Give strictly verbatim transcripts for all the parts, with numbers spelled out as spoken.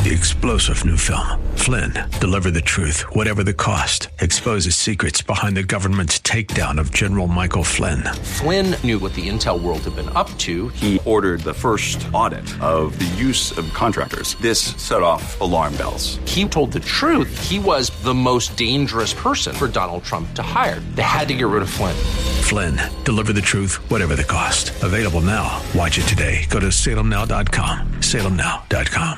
the explosive new film, Flynn, Deliver the Truth, Whatever the Cost, exposes secrets behind the government's takedown of General Michael Flynn. Flynn knew what the intel world had been up to. He ordered the first audit of the use of contractors. This set off alarm bells. He told the truth. He was the most dangerous person for Donald Trump to hire. They had to get rid of Flynn. Flynn, Deliver the Truth, Whatever the Cost. Available now. Watch it today. Go to salem now dot com. salem now dot com.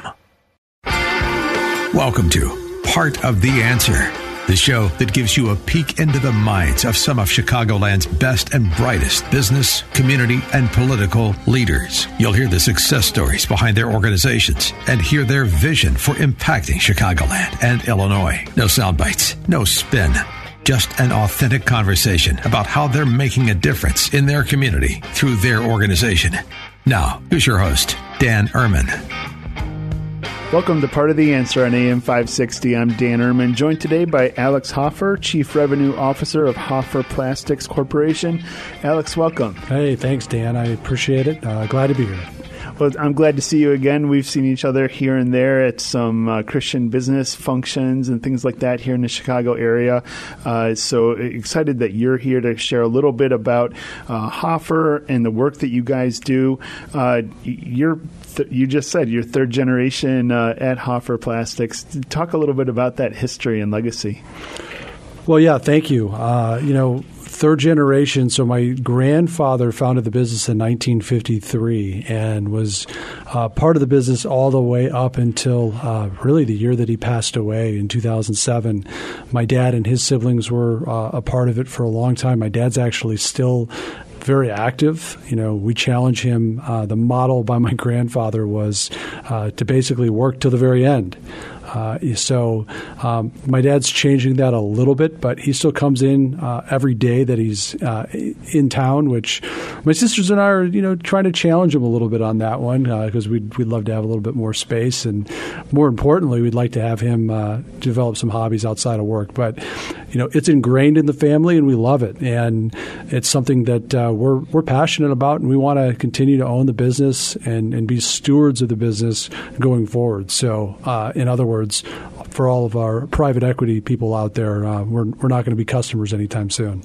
Welcome to Part of the Answer, the show that gives you a peek into the minds of some of Chicagoland's best and brightest business, community, and political leaders. You'll hear the success stories behind their organizations and hear their vision for impacting Chicagoland and Illinois. No sound bites, no spin, just an authentic conversation about how they're making a difference in their community through their organization. Now, here's your host, Dan Ehrman. Welcome to Part of the Answer on A M five sixty. I'm Dan Ehrman, joined today by Alex Hoffer, Chief Revenue Officer of Hoffer Plastics Corporation. Alex, welcome. Hey, thanks, Dan. I appreciate it. Uh, glad to be here. Well, I'm glad to see you again. We've seen each other here and there at some uh, Christian business functions and things like that here in the Chicago area. Uh, so excited that you're here to share a little bit about uh, Hoffer and the work that you guys do. Uh, you're th- you just said you're third generation uh, at Hoffer Plastics. Talk a little bit about that history and legacy. Well, yeah, thank you. Uh, you know, third generation. So my grandfather founded the business in nineteen fifty-three and was uh, part of the business all the way up until uh, really the year that he passed away in two thousand seven. My dad and his siblings were uh, a part of it for a long time. My dad's actually still very active. You know, we challenge him. Uh, the model by my grandfather was uh, to basically work till the very end. Uh, so um, my dad's changing that a little bit, but he still comes in uh, every day that he's uh, in town, which my sisters and I are, you know, trying to challenge him a little bit on that one because uh, we'd, we'd love to have a little bit more space. And more importantly, we'd like to have him uh, develop some hobbies outside of work. But, you know, it's ingrained in the family and we love it. And it's something that uh, we're we're passionate about, and we want to continue to own the business and, and be stewards of the business going forward. So uh, in other words, for all of our private equity people out there, uh, we're we're not going to be customers anytime soon.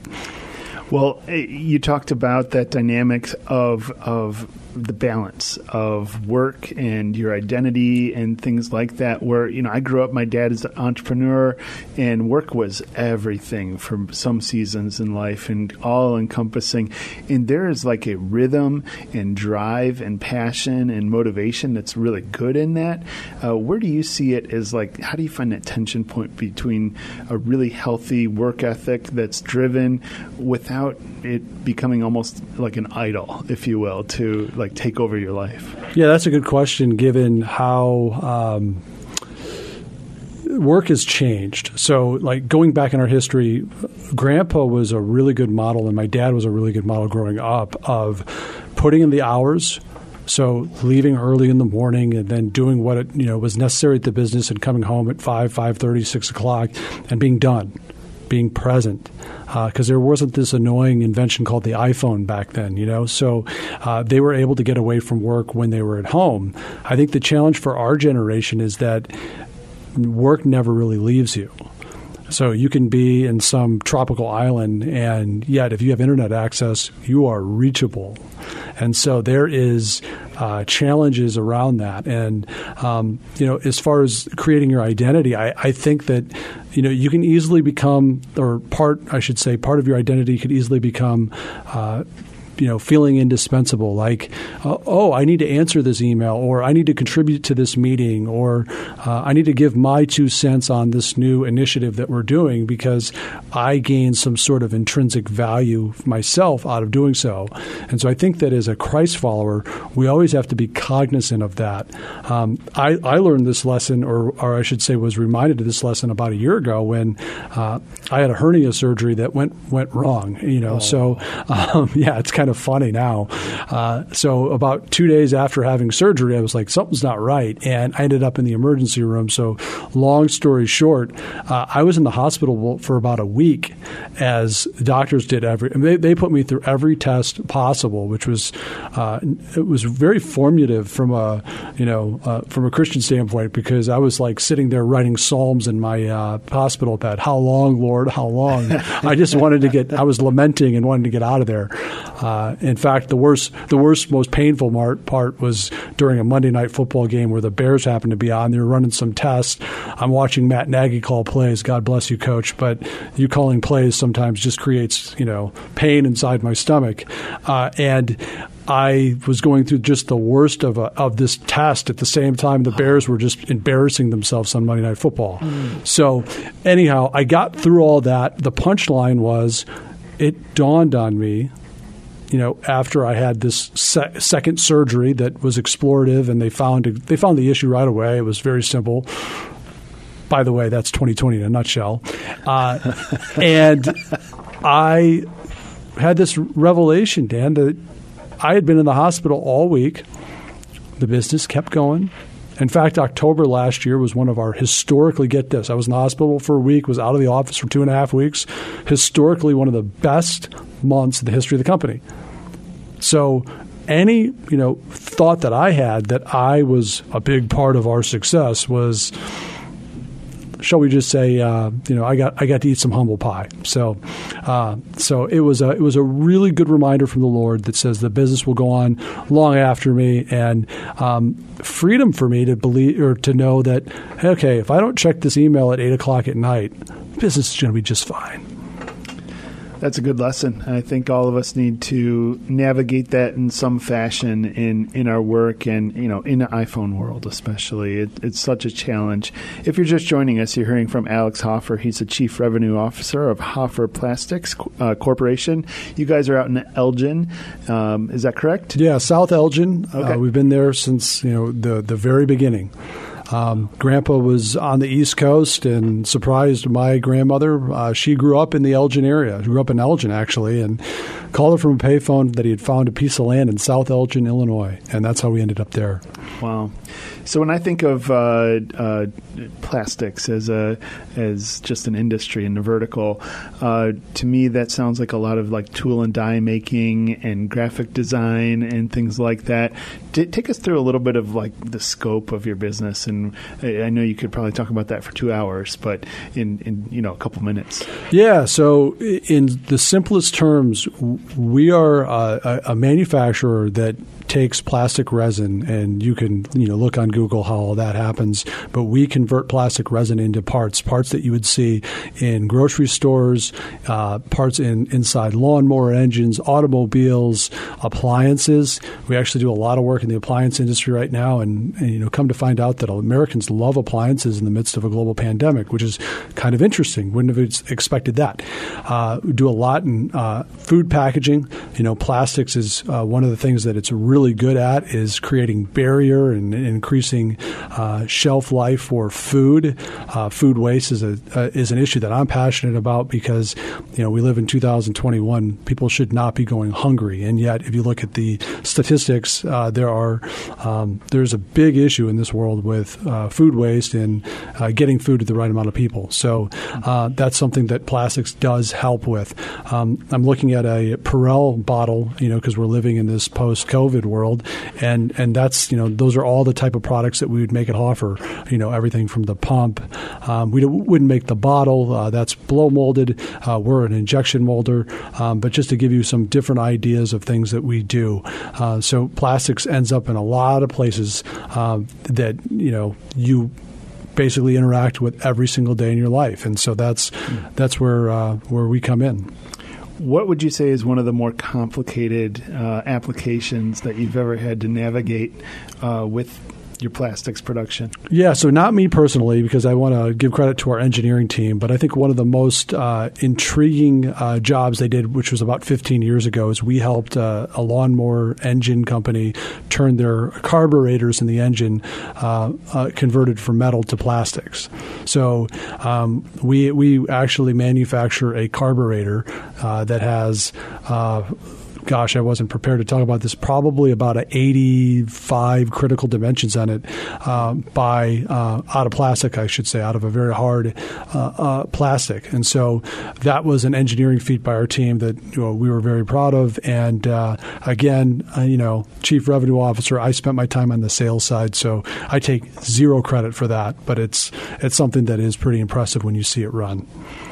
Well, you talked about that dynamics of of the balance of work and your identity and things like that, where, you know, I grew up, my dad is an entrepreneur, and work was everything for some seasons in life and all encompassing. And there is like a rhythm and drive and passion and motivation that's really good in that. Uh, where do you see it as, like, how do you find that tension point between a really healthy work ethic that's driven without it becoming almost like an idol, if you will, to like take over your life? Yeah, that's a good question, given how um, work has changed. So, like, going back in our history, Grandpa was a really good model, and my dad was a really good model growing up of putting in the hours. So leaving early in the morning and then doing what it, you know, was necessary at the business and coming home at five, five thirty, six o'clock and being done, being present. Because uh, there wasn't this annoying invention called the iPhone back then, you know. So uh, they were able to get away from work when they were at home. I think the challenge for our generation is that work never really leaves you. So you can be in some tropical island, and yet if you have internet access, you are reachable. And so there is uh, challenges around that. And, um, you know, as far as creating your identity, I, I think that, you know, you can easily become, or part, I should say, part of your identity could easily become uh, you know, feeling indispensable, like, uh, oh, I need to answer this email, or I need to contribute to this meeting, or uh, I need to give my two cents on this new initiative that we're doing because I gain some sort of intrinsic value myself out of doing so. And so I think that as a Christ follower, we always have to be cognizant of that. Um, I, I learned this lesson, or, or I should say was reminded of this lesson about a year ago when uh, I had a hernia surgery that went went wrong. You know, oh. so um, yeah, it's kind kind of funny now. Uh, so about two days after having surgery, I was like, something's not right. And I ended up in the emergency room. So long story short, uh, I was in the hospital for about a week as doctors did every, they, they put me through every test possible, which was, uh, it was very formative from a, you know, uh, from a Christian standpoint, because I was like sitting there writing psalms in my uh, hospital bed. How long, Lord? How long? I just wanted to get, I was lamenting and wanting to get out of there. Uh, in fact, the worst, the worst, most painful part, part was during a Monday night football game where the Bears happened to be on. They were running some tests. I'm watching Matt Nagy call plays. God bless you, Coach. But you calling plays sometimes just creates, you know, pain inside my stomach. Uh, and I was going through just the worst of a, of this test at the same time the Bears were just embarrassing themselves on Monday Night Football. Mm. So anyhow, I got through all that. The punchline was, it dawned on me, you know, after I had this se- second surgery that was explorative, and they found they found the issue right away. It was very simple. By the way, that's twenty twenty in a nutshell. Uh, and I had this revelation, Dan, that I had been in the hospital all week. The business kept going. In fact, October last year was one of our historically, get this, I was in the hospital for a week, was out of the office for two and a half weeks, historically one of the best months in the history of the company. So any, you know, thought that I had that I was a big part of our success was, shall we just say, uh, you know, I got I got to eat some humble pie. So, uh, so it was a it was a really good reminder from the Lord that says the business will go on long after me, and um, freedom for me to believe or to know that, okay, if I don't check this email at eight o'clock at night, business is going to be just fine. That's a good lesson. I think all of us need to navigate that in some fashion in, in our work and, you know, in the iPhone world especially. It, it's such a challenge. If you're just joining us, you're hearing from Alex Hoffer. He's the Chief Revenue Officer of Hoffer Plastics uh, Corporation. You guys are out in Elgin. Um, is that correct? Yeah, South Elgin. Okay. Uh, we've been there since, you know, the, the very beginning. Um, Grandpa was on the East Coast and surprised my grandmother. Uh, she grew up in the Elgin area. She grew up in Elgin, actually, and called her from a payphone that he had found a piece of land in South Elgin, Illinois, and that's how we ended up there. Wow. So when I think of uh, uh, plastics as a as just an industry in the vertical, uh, to me that sounds like a lot of like tool and die making and graphic design and things like that. D- take us through a little bit of like the scope of your business, and I know you could probably talk about that for two hours, but in, in you know a couple minutes. Yeah. So in the simplest terms, we are a, a manufacturer that takes plastic resin, and you can you know look on Google how all that happens, but we convert plastic resin into parts, parts that you would see in grocery stores, uh, parts in inside lawnmower engines, automobiles, appliances. We actually do a lot of work in the appliance industry right now, and, and you know come to find out that Americans love appliances in the midst of a global pandemic, which is kind of interesting. Wouldn't have expected that. Uh, we do a lot in uh, food packaging. You know, plastics is uh, one of the things that it's really really good at is creating barrier and, and increasing uh, shelf life for food. Uh, food waste is a uh, is an issue that I'm passionate about because you know we live in two thousand twenty-one. People should not be going hungry, and yet if you look at the statistics, uh, there are um, there's a big issue in this world with uh, food waste and uh, getting food to the right amount of people. So uh, that's something that plastics does help with. Um, I'm looking at a Perel bottle, you know, because we're living in this post-COVID world, and and that's you know those are all the type of products that we would make at Hoffer. You know everything from the pump. Um, we wouldn't make the bottle. Uh, that's blow molded. Uh, we're an injection molder. Um, but just to give you some different ideas of things that we do. Uh, so plastics ends up in a lot of places uh, that you know you basically interact with every single day in your life, and so that's mm. that's where uh, where we come in. What would you say is one of the more complicated uh, applications that you've ever had to navigate uh, with your plastics production? Yeah, so not me personally, because I want to give credit to our engineering team, but I think one of the most uh, intriguing uh, jobs they did, which was about fifteen years ago, is we helped uh, a lawnmower engine company turn their carburetors in the engine uh, uh, converted from metal to plastics. So um, we we actually manufacture a carburetor uh, that has uh, gosh, I wasn't prepared to talk about this, probably about a eighty-five critical dimensions on it uh, by uh, out of plastic, I should say, out of a very hard uh, uh, plastic. And so that was an engineering feat by our team that you know, we were very proud of. And uh, again, uh, you know, Chief Revenue Officer, I spent my time on the sales side, so I take zero credit for that. But it's it's something that is pretty impressive when you see it run.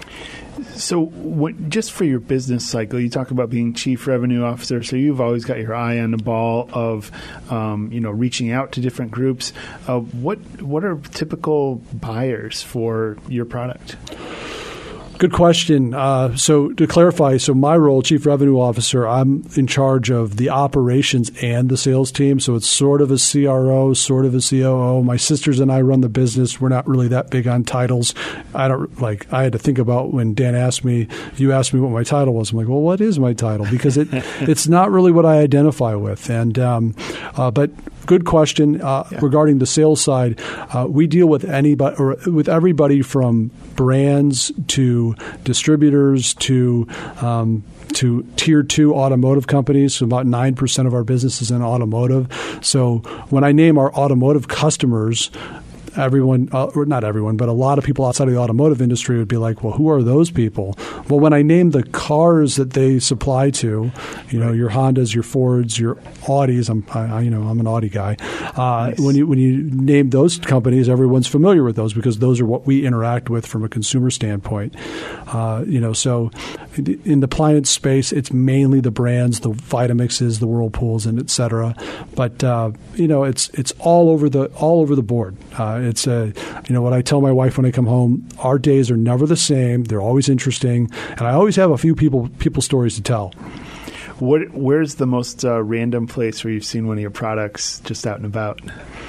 So what, just for your business cycle, you talk about being chief revenue officer, so you've always got your eye on the ball of, um, you know, reaching out to different groups. Uh, what what are typical buyers for your product? Good question. Uh, so to clarify, so my role, Chief Revenue Officer, I'm in charge of the operations and the sales team. So it's sort of a C R O, sort of a C O O. My sisters and I run the business. We're not really that big on titles. I don't like. I had to think about when Dan asked me. You asked me what my title was. I'm like, well, what is my title? Because it it's not really what I identify with. And um, uh, but. Good question uh, yeah. regarding the sales side. Uh, we deal with anybody or with everybody from brands to distributors to um, to tier two automotive companies. So about nine percent of our business is in automotive. So when I name our automotive customers, everyone, uh, or not everyone, but a lot of people outside of the automotive industry would be like, well, who are those people? Well, when I name the cars that they supply to, you know, your Hondas, your Fords, your Audis, I'm, I, you know, I'm an Audi guy. Uh, nice. When you when you name those companies, everyone's familiar with those because those are what we interact with from a consumer standpoint. Uh, you know, so in the appliance space, it's mainly the brands, the Vitamixes, the Whirlpools, and et cetera. But uh, you know, it's it's all over the all over the board. Uh, It's a, you know, what I tell my wife when I come home, our days are never the same. They're always interesting. And I always have a few people, people stories to tell. What, where's the most uh, random place where you've seen one of your products just out and about?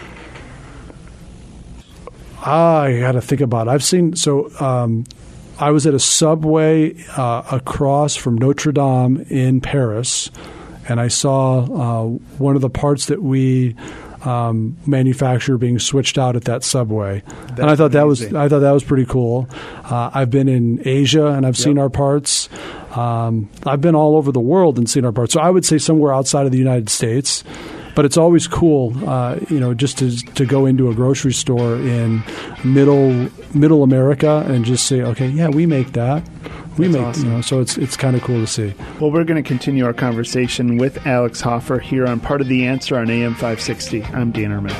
Ah, I got to think about it. I've seen, so um, I was at a Subway uh, across from Notre Dame in Paris, and I saw uh, one of the parts that we Um, manufacturer being switched out at that Subway. That's and I thought amazing. that was I thought that was pretty cool. Uh, I've been in Asia and I've yep. seen our parts. Um, I've been all over the world and seen our parts. So I would say somewhere outside of the United States. But it's always cool, uh, you know, just to to go into a grocery store in middle middle America and just say, okay, yeah, we make that. We That's make, awesome. you know, so it's it's kind of cool to see. Well, we're going to continue our conversation with Alex Hoffer here on Part of the Answer on A M five sixty. I'm Dan Ehrman.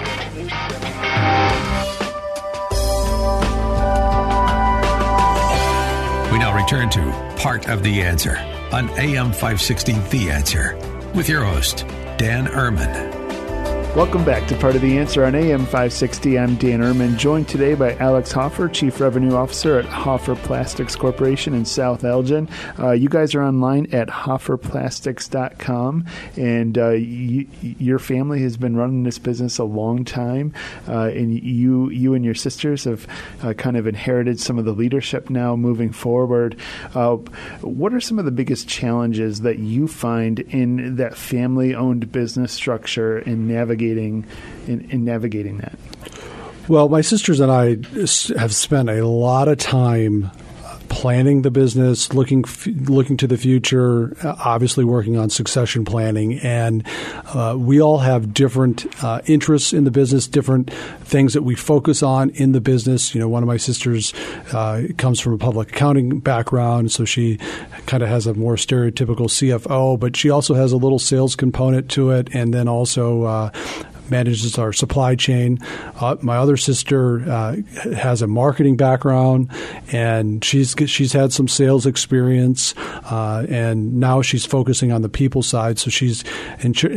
We now return to Part of the Answer on A M five sixty The Answer with your host, Dan Ehrman. Welcome back to Part of the Answer on A M five sixty. I'm Dan Ehrman, joined today by Alex Hoffer, Chief Revenue Officer at Hoffer Plastics Corporation in South Elgin. Uh, you guys are online at hoffer plastics dot com, and uh, you, your family has been running this business a long time, uh, and you you and your sisters have uh, kind of inherited some of the leadership now moving forward. Uh, what are some of the biggest challenges that you find in that family-owned business structure in navigating In, in navigating that? Well, my sisters and I have spent a lot of time planning the business, looking looking to the future, obviously working on succession planning, and uh, we all have different uh, interests in the business, different things that we focus on in the business. You know, one of my sisters uh, comes from a public accounting background, so she kind of has a more stereotypical C F O, but she also has a little sales component to it, and then also uh, manages our supply chain. Uh, my other sister uh, has a marketing background, and she's she's had some sales experience, uh, and now she's focusing on the people side. So she's in, ch-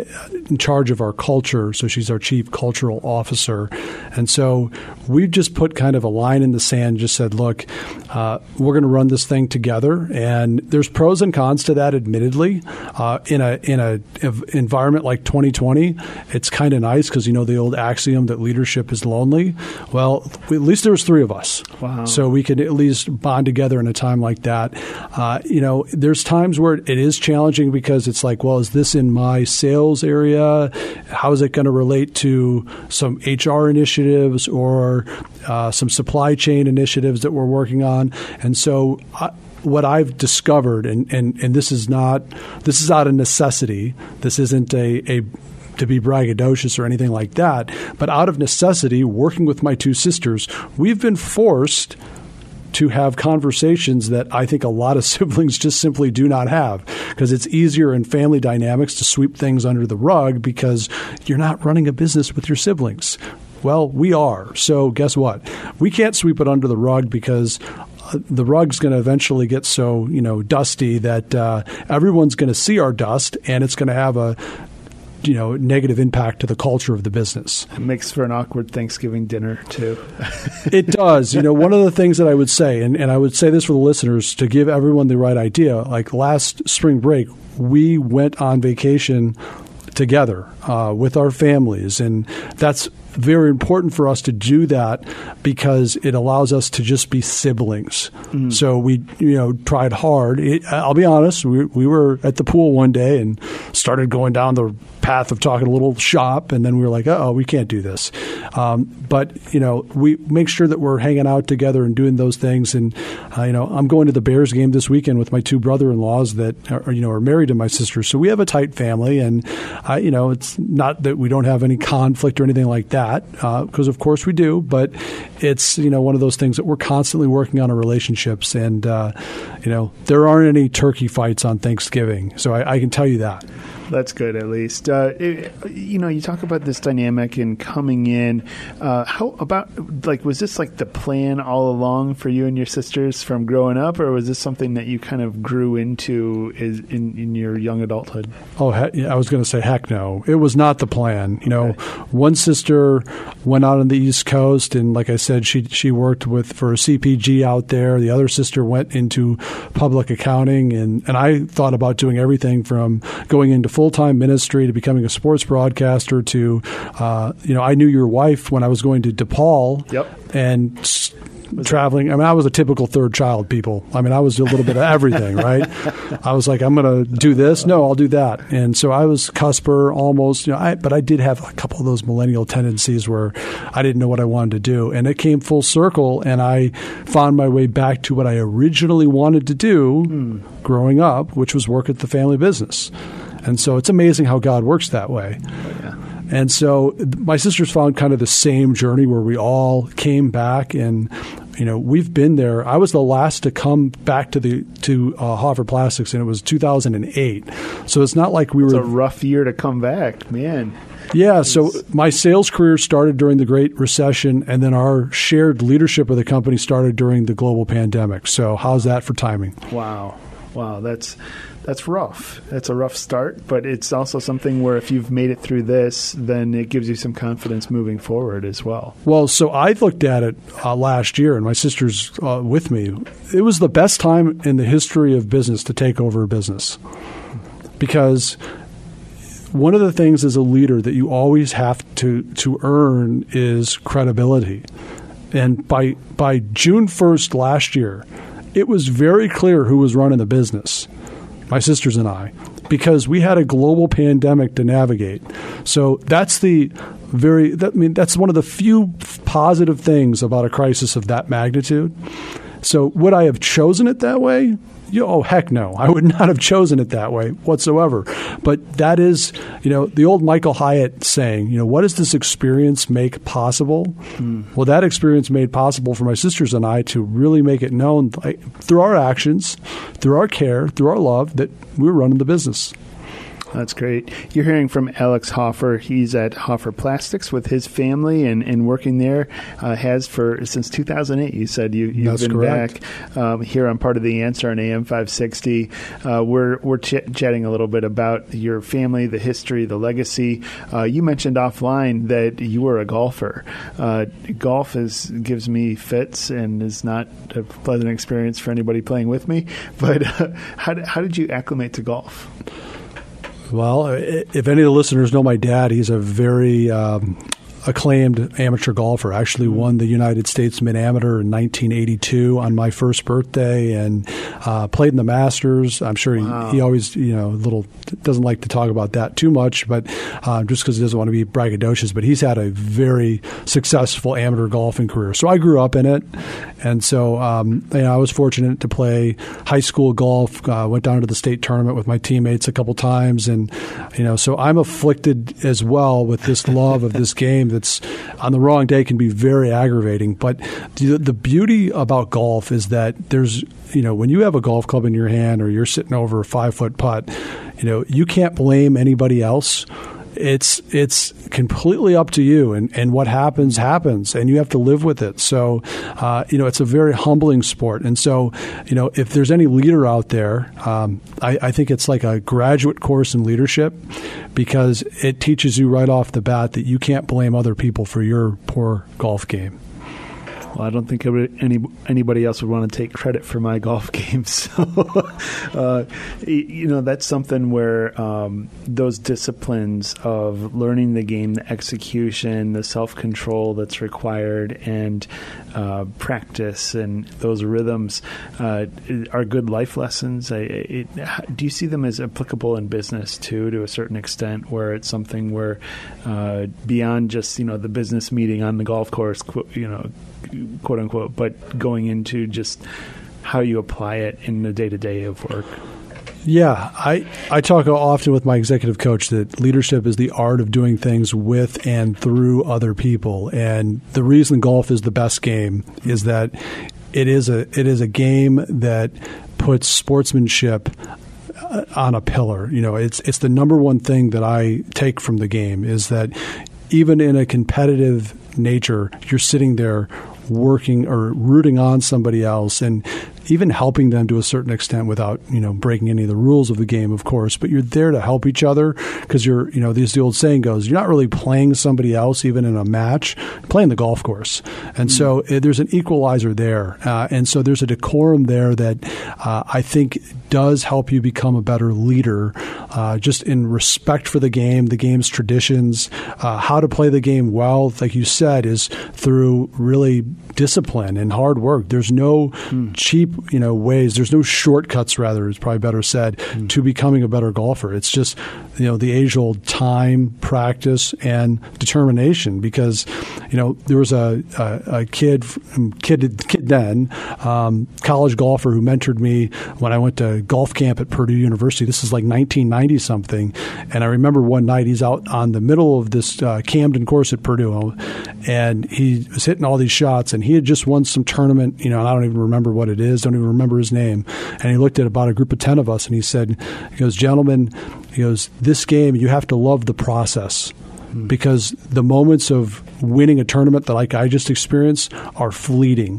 in charge of our culture. So she's our chief cultural officer. And so we've just put kind of a line in the sand, just said, look, uh, we're going to run this thing together. And there's pros and cons to that, admittedly. Uh, in a in a environment like twenty twenty, it's kind of nice because, you know, the old axiom that leadership is lonely. Well, at least there was three of us. Wow. So we could at least bond together in a time like that. Uh, you know, there's times where it is challenging because it's like, well, is this in my sales area? How is it going to relate to some H R initiatives or uh, some supply chain initiatives that we're working on? And so, uh, what I've discovered, and, and, and this is not this is out of necessity. This isn't a, a to be braggadocious or anything like that. But out of necessity, working with my two sisters, we've been forced to have conversations that I think a lot of siblings just simply do not have, because it's easier in family dynamics to sweep things under the rug because you're not running a business with your siblings. Well, we are. So guess what? We can't sweep it under the rug because the rug's going to eventually get so, you know, dusty that uh, everyone's going to see our dust, and it's going to have a you know, negative impact to the culture of the business. It makes for an awkward Thanksgiving dinner too. It does. You know, one of the things that I would say, and, and I would say this for the listeners to give everyone the right idea, like last spring break, we went on vacation together uh, with our families. And that's very important for us to do that because it allows us to just be siblings. Mm. So we, you know, tried hard. It, I'll be honest, we, we were at the pool one day and started going down the path of talking a little shop, and then we were like, oh, we can't do this. Um, but, you know, we make sure that we're hanging out together and doing those things. And, uh, you know, I'm going to the Bears game this weekend with my two brother-in-laws that are, you know, are married to my sister. So we have a tight family, and, uh, you know, it's not that we don't have any conflict or anything like that, because uh, of course we do, but it's, you know, one of those things that we're constantly working on our relationships. And, uh, you know, there aren't any turkey fights on Thanksgiving. So I, I can tell you that. That's good, at least. Uh, it, you know, you talk about this dynamic and coming in. Uh, how about, like, was this like the plan all along for you and your sisters from growing up, or was this something that you kind of grew into is, in, in your young adulthood? Oh, he- I was going to say, heck no. It was not the plan. You know, Okay. One sister went out on the East Coast, and like I said, she she worked with for a C P G out there. The other sister went into public accounting, and, and I thought about doing everything from going into full-time ministry to becoming a sports broadcaster to, uh, you know, I knew your wife when I was going to DePaul. Yep. And s- traveling. I mean, I was a typical third child, people. I mean, I was a little bit of everything, right? I was like, I'm going to do this. No, I'll do that. And so I was cusper almost, you know, I, but I did have a couple of those millennial tendencies where I didn't know what I wanted to do. And it came full circle, and I found my way back to what I originally wanted to do mm. growing up, which was work at the family business. And so it's amazing how God works that way. Oh, yeah. And so my sisters found kind of the same journey where we all came back, and, you know, we've been there. I was the last to come back to the to uh, Hoffer Plastics, and it was two thousand eight. So it's not like we it's were – It's a rough year to come back, man. Yeah, so my sales career started during the Great Recession, and then our shared leadership of the company started during the global pandemic. So how's that for timing? Wow. Wow, that's that's rough. That's a rough start, but it's also something where if you've made it through this, then it gives you some confidence moving forward as well. Well, so I looked at it uh, last year, and my sister's uh, with me. It was the best time in the history of business to take over a business, because one of the things as a leader that you always have to, to earn is credibility. And by by June first last year, it was very clear who was running the business, my sisters and I, because we had a global pandemic to navigate. So that's the very, that, I mean, that's one of the few positive things about a crisis of that magnitude. So would I have chosen it that way? You know, oh, heck no. I would not have chosen it that way whatsoever. But that is, you know, the old Michael Hyatt saying, you know, what does this experience make possible? Mm. Well, that experience made possible for my sisters and I to really make it known, like, through our actions, through our care, through our love, that we're running the business. That's great. You're hearing from Alex Hoffer. He's at Hoffer Plastics with his family and, and working there, uh, has for since two thousand eight. You said you, you've That's been correct. back um, here on Part of the Answer on A M five sixty. Uh, we're we're ch- chatting a little bit about your family, the history, the legacy. Uh, you mentioned offline that you were a golfer. Uh, golf is gives me fits and is not a pleasant experience for anybody playing with me. But uh, how, how did you acclimate to golf? Well, if any of the listeners know my dad, he's a very um, acclaimed amateur golfer. I actually won the United States Mid-Amateur in nineteen eighty-two on my first birthday, and uh, played in the Masters. I'm sure wow. he, he always, you know, little doesn't like to talk about that too much, but uh, just because he doesn't want to be braggadocious. But he's had a very successful amateur golfing career. So I grew up in it, and so um, you know, I was fortunate to play high school golf. Uh, went down to the state tournament with my teammates a couple times, and you know, so I'm afflicted as well with this love of this game that's on the wrong day can be very aggravating. But the, the beauty about golf is that there's, you know, when you have a golf club in your hand or you're sitting over a five foot putt, you know, you can't blame anybody else. It's it's completely up to you, and, and what happens happens, and you have to live with it. So, uh, you know, it's a very humbling sport. And so, you know, if there's any leader out there, um, I, I think it's like a graduate course in leadership, because it teaches you right off the bat that you can't blame other people for your poor golf game. Well, I don't think any anybody else would want to take credit for my golf game. So, uh, you know, that's something where um, those disciplines of learning the game, the execution, the self-control that's required, and uh, practice and those rhythms uh, are good life lessons. I, it, do you see them as applicable in business too, to a certain extent, where it's something where uh, beyond just, you know, the business meeting on the golf course, you know, quote unquote, but going into just how you apply it in the day-to-day of work? Yeah, I, I talk often with my executive coach that leadership is the art of doing things with and through other people. And the reason golf is the best game is that it is a it is a game that puts sportsmanship on a pillar. You know, it's it's the number one thing that I take from the game is that even in a competitive nature, you're sitting there working or rooting on somebody else and even helping them to a certain extent without, you know, breaking any of the rules of the game, of course. But you're there to help each other because you're, you know, as the old saying goes, you're not really playing somebody else even in a match, you're playing the golf course. And mm. so uh, there's an equalizer there. Uh, and so there's a decorum there that uh, I think does help you become a better leader, uh, just in respect for the game, the game's traditions, uh, how to play the game well, like you said, is through really discipline and hard work. There's no mm. cheap, you know, ways. There's no shortcuts, rather, is probably better said, mm. to becoming a better golfer. It's just, you know, the age-old time, practice, and determination. Because, you know, there was a, a, a kid, kid, kid then, um, college golfer who mentored me when I went to golf camp at Purdue University. This is like nineteen ninety something. And I remember one night he's out on the middle of this uh, Camden course at Purdue, and he was hitting all these shots, and he had just won some tournament, you know, and I don't even remember what it is, don't even remember his name. And he looked at about a group of ten of us, and he said, he goes, gentlemen, he goes, this game, you have to love the process. Because the moments of winning a tournament that like I just experienced are fleeting.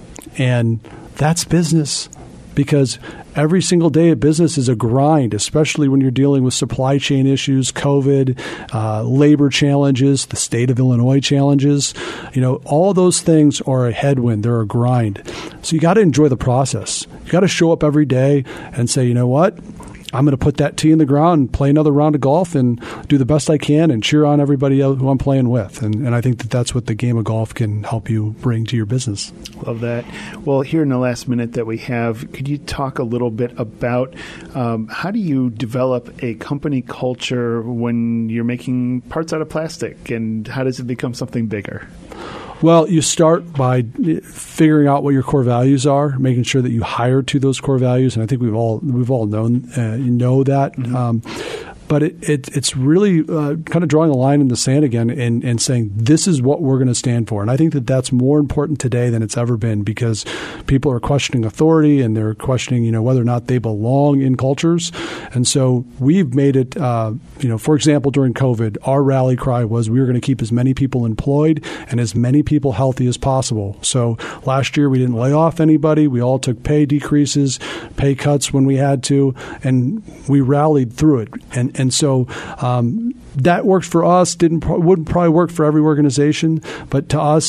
And that's business. Because every single day of business is a grind, especially when you're dealing with supply chain issues, COVID, uh, labor challenges, the state of Illinois challenges. You know, all those things are a headwind. They're a grind. So you got to enjoy the process. You got to show up every day and say, you know what? I'm going to put that tee in the ground and play another round of golf and do the best I can and cheer on everybody else who I'm playing with. And, and I think that that's what the game of golf can help you bring to your business. Love that. Well, here in the last minute that we have, could you talk a little bit about um, how do you develop a company culture when you're making parts out of plastic, and how does it become something bigger? Well, you start by figuring out what your core values are, making sure that you hire to those core values, and I think we've all we've all known uh, know that. Mm-hmm. Um, but it, it, it's really uh, kind of drawing a line in the sand again and, and saying this is what we're going to stand for. And I think that that's more important today than it's ever been, because people are questioning authority and they're questioning, you know, whether or not they belong in cultures. And so we've made it, uh, you know, for example, during COVID, our rally cry was we were going to keep as many people employed and as many people healthy as possible. So last year we didn't lay off anybody. We all took pay decreases, pay cuts when we had to, and we rallied through it. And And so um, that worked for us. Didn't wouldn't probably work for every organization, but to us,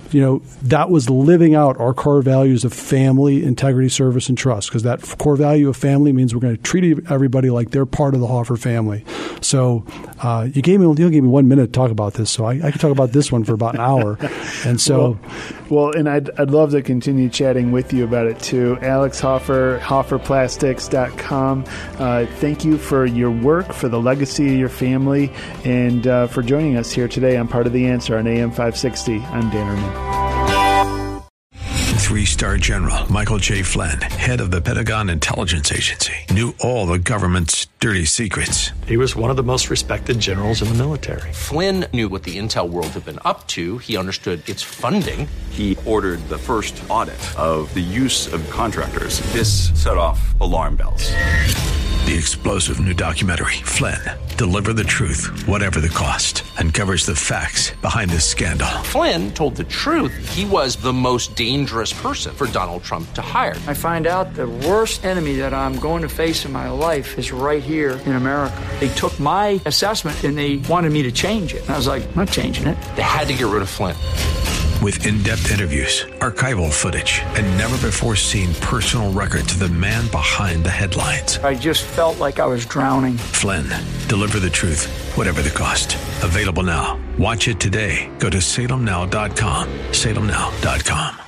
you know, that was living out our core values of family, integrity, service, and trust, because that core value of family means we're going to treat everybody like they're part of the Hoffer family. So uh, you gave me you gave me one minute to talk about this, so I, I could talk about this one for about an hour. And so, well, well, and I'd I'd love to continue chatting with you about it too. Alex Hoffer, Hoffer Plastics dot com. Uh, thank you for your work, for the legacy of your family, and uh, for joining us here today on Part of the Answer on A M five sixty. I'm Dan Ehrman. Three-star General Michael J. Flynn, head of the Pentagon Intelligence Agency, knew all the government's dirty secrets. He was one of the most respected generals in the military. Flynn knew what the intel world had been up to. He understood its funding. He ordered the first audit of the use of contractors. This set off alarm bells. The explosive new documentary, Flynn, Deliver the Truth, Whatever the Cost, uncovers the facts behind this scandal. Flynn told the truth. He was the most dangerous person for Donald Trump to hire. I find out the worst enemy that I'm going to face in my life is right here in America. They took my assessment and they wanted me to change it. And I was like, I'm not changing it. They had to get rid of Flynn. With in-depth interviews, archival footage, and never-before-seen personal records of the man behind the headlines. I just felt like I was drowning. Flynn, Deliver the Truth, Whatever the Cost. Available now. Watch it today. Go to salem now dot com. salem now dot com.